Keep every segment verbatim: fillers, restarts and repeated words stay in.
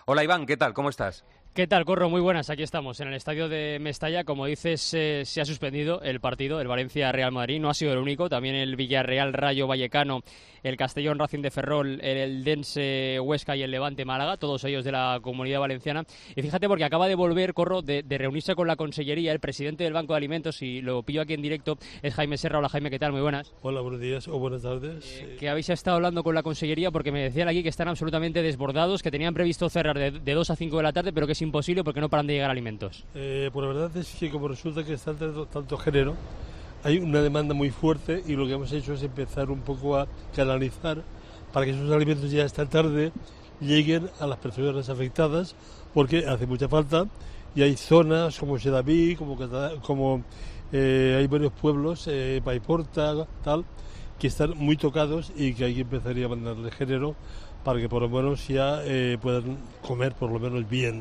Hola Iván, ¿qué tal? ¿Cómo estás? ¿Qué tal, Corro? Muy buenas, aquí estamos en el estadio de Mestalla. Como dices, eh, se ha suspendido el partido, el Valencia-Real Madrid. No ha sido el único, también el Villarreal-Rayo Vallecano, el Castellón-Racing de Ferrol, el Eldense-Huesca y el Levante-Málaga, todos ellos de la Comunidad Valenciana. Y fíjate, porque acaba de volver, Corro, de, de reunirse con la Consellería, el presidente del Banco de Alimentos, y lo pillo aquí en directo, es Jaime Serra. Hola Jaime, ¿qué tal? Muy buenas. Hola, buenos días o buenas tardes. Eh, que habéis estado hablando con la Consellería, porque me decían aquí que están absolutamente desbordados, que tenían previsto cerrar de, de dos a cinco de la tarde, pero que es imposible porque no paran de llegar alimentos. Eh, pues la verdad es que como resulta que está tanto, tanto género, hay una demanda muy fuerte y lo que hemos hecho es empezar un poco a canalizar para que esos alimentos ya esta tarde lleguen a las personas afectadas, porque hace mucha falta y hay zonas como Sedaví, como, como eh, hay varios pueblos, eh, Paiporta, tal, que están muy tocados y que hay que empezar a mandarle género para que por lo menos ya eh, puedan comer por lo menos bien.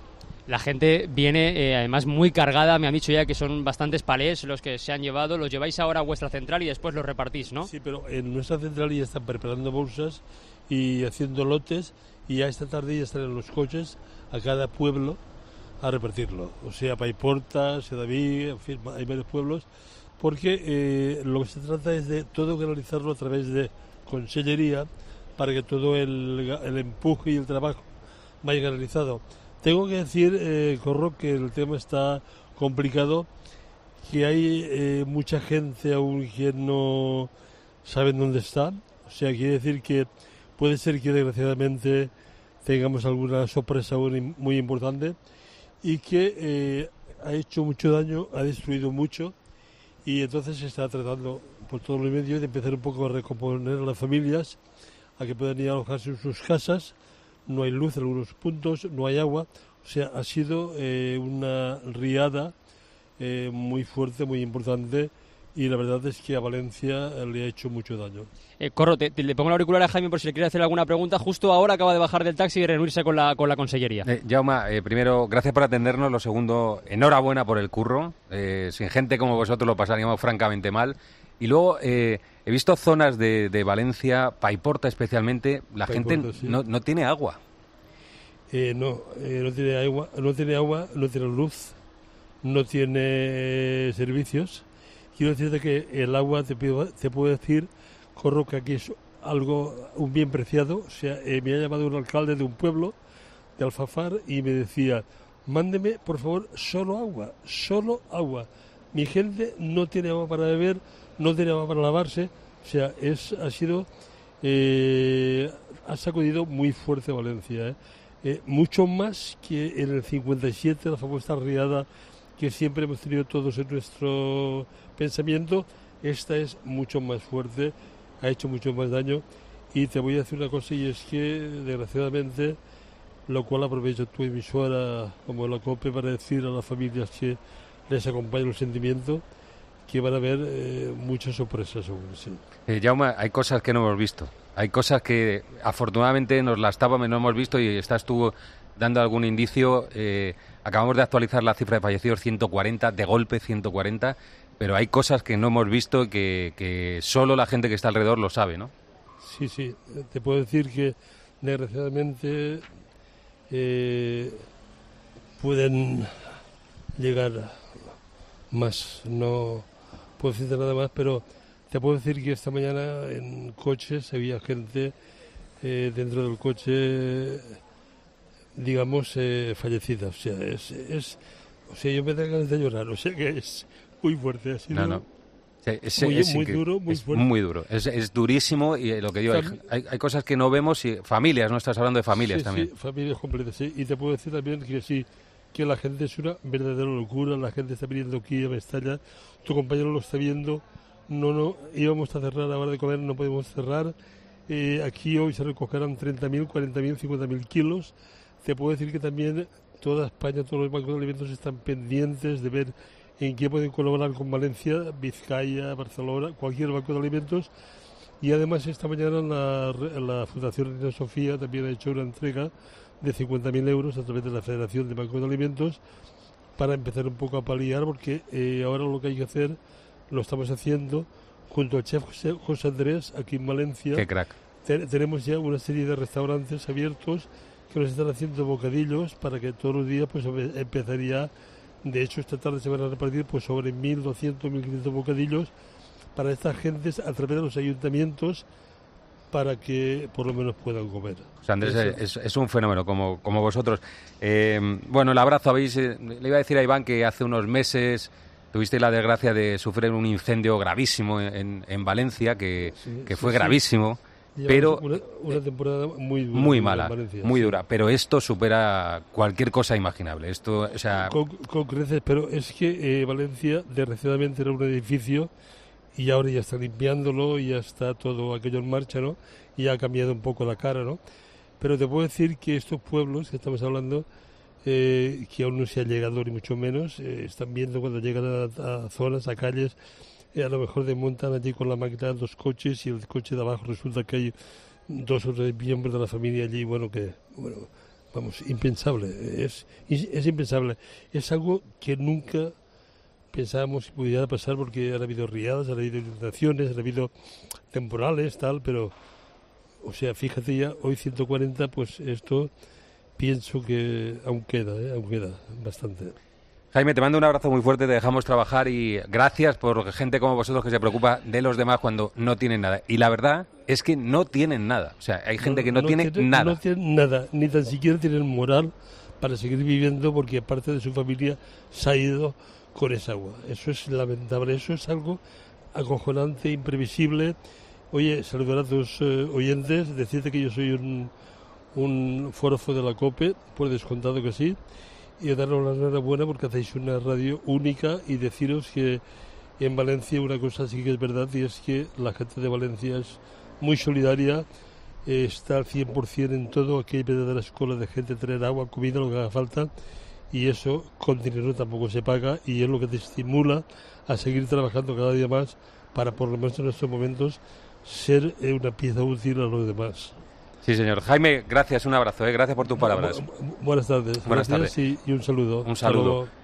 La gente viene eh, además muy cargada, me han dicho ya que son bastantes palés los que se han llevado, los lleváis ahora a vuestra central y después los repartís, ¿no? Sí, pero en nuestra central ya están preparando bolsas y haciendo lotes y ya esta tarde ya están en los coches a cada pueblo a repartirlo. O sea, Paiporta, Sedaví, en fin, hay varios pueblos, porque eh, lo que se trata es de todo canalizarlo a través de Consellería para que todo el, el empuje y el trabajo vaya canalizado. Tengo que decir, eh, Corro, que el tema está complicado, que hay eh, mucha gente aún que no saben dónde está. O sea, quiere decir que puede ser que desgraciadamente tengamos alguna sorpresa muy importante y que eh, ha hecho mucho daño, ha destruido mucho y entonces se está tratando por todos los medios de empezar un poco a recomponer a las familias, a que puedan ir a alojarse en sus casas. No hay luz en algunos puntos, no hay agua, o sea, ha sido eh, una riada eh, muy fuerte, muy importante, y la verdad es que a Valencia le ha hecho mucho daño. Eh, Corro, te, te, le pongo el auricular a Jaime por si le quiere hacer alguna pregunta. Justo ahora acaba de bajar del taxi y reunirse con la, con la Consellería. Eh, Jaume, eh, primero, gracias por atendernos. Lo segundo, enhorabuena por el curro. Eh, sin gente como vosotros lo pasaríamos francamente mal. Y luego, eh, he visto zonas de, de Valencia, Paiporta especialmente, la Paiporta, gente sí. no, no tiene agua. Eh, no, eh, no tiene agua, no tiene agua, no tiene luz, no tiene servicios. Quiero decirte que el agua, te, pido, te puedo decir, Corro, que aquí es algo, un bien preciado. O sea, eh, me ha llamado un alcalde de un pueblo, de Alfafar, y me decía, mándeme, por favor, solo agua, solo agua. Mi gente no tiene agua para beber, no tiene agua para lavarse. O sea, es, ha sido, eh, ha sacudido muy fuerte Valencia, ¿eh? Eh, mucho más que en el cincuenta y siete, la famosa riada que siempre hemos tenido todos en nuestro pensamiento. Esta es mucho más fuerte, ha hecho mucho más daño, y te voy a decir una cosa, y es que desgraciadamente, lo cual aprovecho tu emisora como la COPE para decir a las familias que les acompaña el sentimiento, que van a haber eh, muchas sorpresas seguro, sí. Eh, Jaume, hay cosas que no hemos visto. Hay cosas que afortunadamente nos las tábamos, no hemos visto, y estás tú dando algún indicio. Eh, acabamos de actualizar la cifra de fallecidos, ciento cuarenta, de golpe ciento cuarenta, pero hay cosas que no hemos visto que, que solo la gente que está alrededor lo sabe, ¿no? Sí, sí, te puedo decir que desgraciadamente eh, pueden llegar más, no puedo decirte nada más, pero te puedo decir que esta mañana en coches había gente eh, dentro del coche, digamos, eh, fallecida. O sea, es, es, o sea, yo me tengo ganas de llorar. O sea, que es muy fuerte. Ha sido No, no. Sí, es, muy, es, muy es, duro, muy es fuerte. Muy duro. Es, es durísimo, y lo que digo, hay, hay, hay cosas que no vemos, y familias, ¿no? Estás hablando de familias sí, también. Sí, familias completas, sí. Y te puedo decir también que sí, que la gente es una verdadera locura. La gente está viniendo aquí a Mestalla. Tu compañero lo está viendo. No, no, íbamos a cerrar a la hora de comer, no podemos cerrar. Eh, aquí hoy se recogerán treinta mil, cuarenta mil, cincuenta mil kilos. Te puedo decir que también toda España, todos los bancos de alimentos están pendientes de ver en qué pueden colaborar con Valencia, Vizcaya, Barcelona, cualquier banco de alimentos. Y además esta mañana la, la Fundación Reina Sofía también ha hecho una entrega de cincuenta mil euros a través de la Federación de Bancos de Alimentos para empezar un poco a paliar, porque eh, ahora lo que hay que hacer lo estamos haciendo junto al chef José, José Andrés aquí en Valencia. Qué crack. Ten, tenemos ya una serie de restaurantes abiertos que nos están haciendo bocadillos para que todos los días pues empezaría. De hecho, esta tarde se van a repartir pues sobre mil doscientos, mil quinientos bocadillos para estas gentes a través de los ayuntamientos para que por lo menos puedan comer. O sea, Andrés, es, es un fenómeno como, como vosotros. Eh, bueno, el abrazo habéis... Eh, le iba a decir a Iván que hace unos meses tuvisteis la desgracia de sufrir un incendio gravísimo en, en Valencia, que, sí, que fue sí, gravísimo, sí. pero... Una, una temporada muy dura. Muy mala, Valencia, muy sí. dura, pero esto supera cualquier cosa imaginable. Esto, o sea... Con, con creces, pero es que eh, Valencia, desgraciadamente, era un edificio y ahora ya está limpiándolo y ya está todo aquello en marcha, ¿no? Y ha cambiado un poco la cara, ¿no? Pero te puedo decir que estos pueblos que estamos hablando, eh, que aún no se ha llegado ni mucho menos, eh, están viendo cuando llegan a, a zonas, a calles, eh, a lo mejor desmontan allí con la máquina dos coches y el coche de abajo resulta que hay dos o tres miembros de la familia allí, bueno, que, bueno, vamos, impensable, es, es impensable. Es algo que nunca pensábamos que pudiera pasar porque han habido riadas, han habido inundaciones, han habido temporales, tal, pero, o sea, fíjate ya, hoy ciento cuarenta, pues esto pienso que aún queda, ¿eh? aún queda bastante. Jaime, te mando un abrazo muy fuerte, te dejamos trabajar y gracias por gente como vosotros que se preocupa de los demás cuando no tienen nada. Y la verdad es que no tienen nada, o sea, hay gente no, que no, no tiene, tiene nada. No tienen nada, ni tan siquiera tienen moral para seguir viviendo porque parte de su familia se ha ido con esa agua. Eso es lamentable, eso es algo acojonante, imprevisible. Oye, saludar a tus eh, oyentes, decirte que yo soy un, un forofo de la COPE, por descontado que sí, y daros la enhorabuena porque hacéis una radio única y deciros que en Valencia una cosa sí que es verdad y es que la gente de Valencia es muy solidaria, eh, está al cien por ciento en todo, aquí hay verdaderas colas de gente, tener agua, comida, lo que haga falta, y eso con dinero tampoco se paga y es lo que te estimula a seguir trabajando cada día más para por lo menos en estos momentos ser una pieza útil a los demás. Sí, señor. Jaime, gracias, un abrazo, ¿eh? Gracias por tus palabras. Bu- bu- buenas tardes. Buenas Gracias tardes. Y, y un saludo. Un saludo.